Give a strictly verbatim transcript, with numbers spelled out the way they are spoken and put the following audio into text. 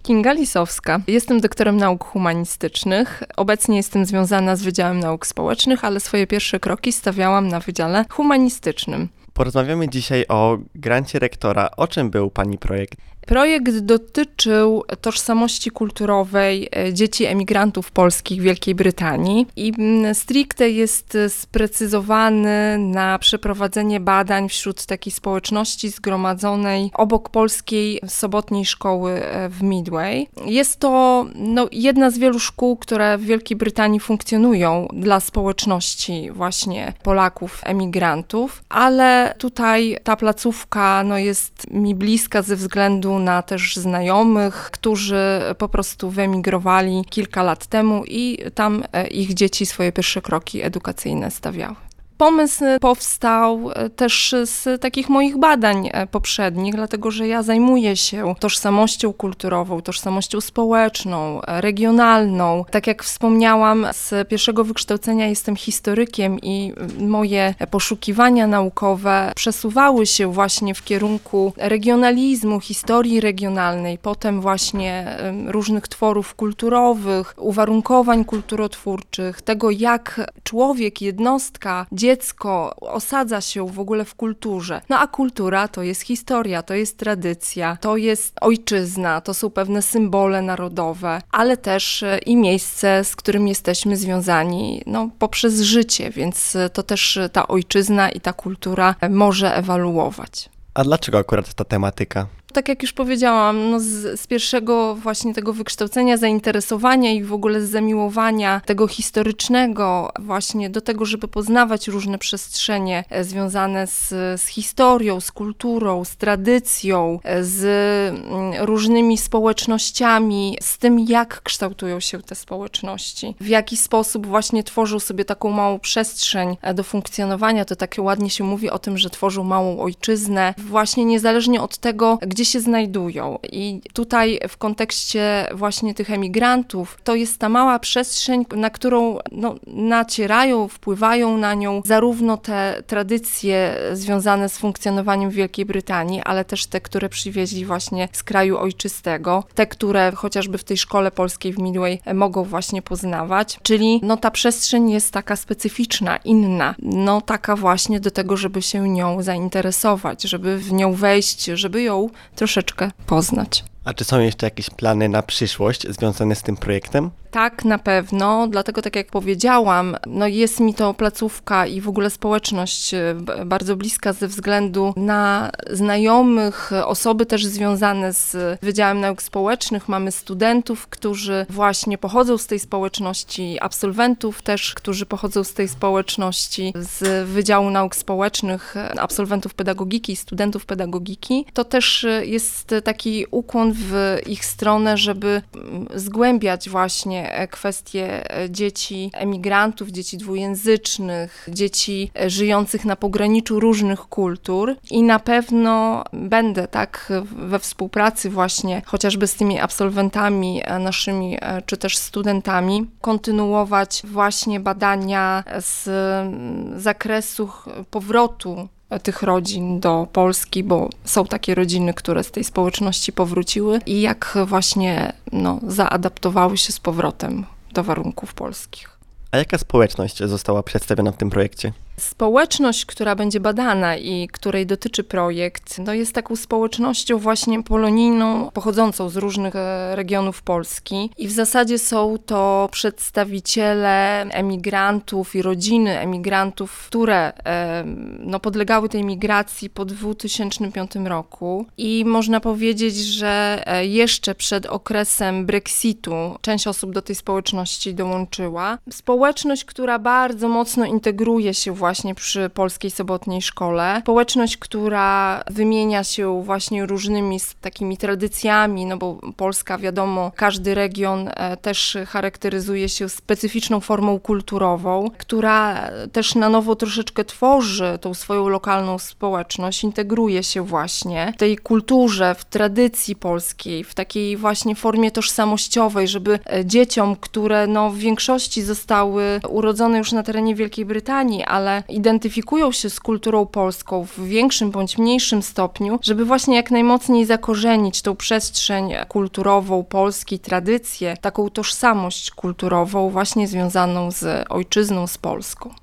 Kinga Lisowska. Jestem doktorem nauk humanistycznych. Obecnie jestem związana z Wydziałem Nauk Społecznych, ale swoje pierwsze kroki stawiałam na Wydziale Humanistycznym. Porozmawiamy dzisiaj o grancie rektora. O czym był Pani projekt? Projekt dotyczył tożsamości kulturowej dzieci emigrantów polskich w Wielkiej Brytanii i stricte jest sprecyzowany na przeprowadzenie badań wśród takiej społeczności zgromadzonej obok polskiej sobotniej szkoły w Midway. Jest to no, jedna z wielu szkół, które w Wielkiej Brytanii funkcjonują dla społeczności właśnie Polaków, emigrantów, ale tutaj ta placówka no, jest mi bliska ze względu na też znajomych, którzy po prostu wyemigrowali kilka lat temu i tam ich dzieci swoje pierwsze kroki edukacyjne stawiały. Pomysł powstał też z takich moich badań poprzednich, dlatego że ja zajmuję się tożsamością kulturową, tożsamością społeczną, regionalną. Tak jak wspomniałam, z pierwszego wykształcenia jestem historykiem i moje poszukiwania naukowe przesuwały się właśnie w kierunku regionalizmu, historii regionalnej, potem właśnie różnych tworów kulturowych, uwarunkowań kulturotwórczych, tego jak człowiek, jednostka, dziecko osadza się w ogóle w kulturze. No a kultura to jest historia, to jest tradycja, to jest ojczyzna, to są pewne symbole narodowe, ale też i miejsce, z którym jesteśmy związani no, poprzez życie, więc to też ta ojczyzna i ta kultura może ewaluować. A dlaczego akurat ta tematyka? Tak jak już powiedziałam, no z, z pierwszego właśnie tego wykształcenia, zainteresowania i w ogóle z zamiłowania tego historycznego właśnie do tego, żeby poznawać różne przestrzenie związane z, z historią, z kulturą, z tradycją, z różnymi społecznościami, z tym, jak kształtują się te społeczności, w jaki sposób właśnie tworzą sobie taką małą przestrzeń do funkcjonowania. To takie ładnie się mówi o tym, że tworzą małą ojczyznę, właśnie niezależnie od tego, gdzie się znajdują. I tutaj w kontekście właśnie tych emigrantów, to jest ta mała przestrzeń, na którą no, nacierają, wpływają na nią zarówno te tradycje związane z funkcjonowaniem w Wielkiej Brytanii, ale też te, które przywieźli właśnie z kraju ojczystego, te, które chociażby w tej szkole polskiej w Midway mogą właśnie poznawać, czyli no, ta przestrzeń jest taka specyficzna, inna, no taka właśnie do tego, żeby się nią zainteresować, żeby w nią wejść, żeby ją troszeczkę poznać. A czy są jeszcze jakieś plany na przyszłość związane z tym projektem? Tak, na pewno, dlatego tak jak powiedziałam, no jest mi to placówka i w ogóle społeczność bardzo bliska ze względu na znajomych, osoby też związane z Wydziałem Nauk Społecznych. Mamy studentów, którzy właśnie pochodzą z tej społeczności, absolwentów też, którzy pochodzą z tej społeczności, z Wydziału Nauk Społecznych, absolwentów pedagogiki i studentów pedagogiki. To też jest taki ukłon w ich stronę, żeby zgłębiać właśnie kwestie dzieci emigrantów, dzieci dwujęzycznych, dzieci żyjących na pograniczu różnych kultur i na pewno będę tak we współpracy właśnie chociażby z tymi absolwentami naszymi, czy też studentami kontynuować właśnie badania z zakresu powrotu tych rodzin do Polski, bo są takie rodziny, które z tej społeczności powróciły i jak właśnie no, zaadaptowały się z powrotem do warunków polskich. A jaka społeczność została przedstawiona w tym projekcie? Społeczność, która będzie badana i której dotyczy projekt, no jest taką społecznością właśnie polonijną, pochodzącą z różnych regionów Polski i w zasadzie są to przedstawiciele emigrantów i rodziny emigrantów, które no, podlegały tej migracji po dwa tysiące piątym roku i można powiedzieć, że jeszcze przed okresem Brexitu część osób do tej społeczności dołączyła. Społeczność, która bardzo mocno integruje się właśnie właśnie przy Polskiej Sobotniej Szkole. Społeczność, która wymienia się właśnie różnymi takimi tradycjami, no bo Polska, wiadomo, każdy region też charakteryzuje się specyficzną formą kulturową, która też na nowo troszeczkę tworzy tą swoją lokalną społeczność, integruje się właśnie w tej kulturze, w tradycji polskiej, w takiej właśnie formie tożsamościowej, żeby dzieciom, które no w większości zostały urodzone już na terenie Wielkiej Brytanii, ale które identyfikują się z kulturą polską w większym bądź mniejszym stopniu, żeby właśnie jak najmocniej zakorzenić tą przestrzeń kulturową Polski, tradycję, taką tożsamość kulturową właśnie związaną z ojczyzną, z Polską.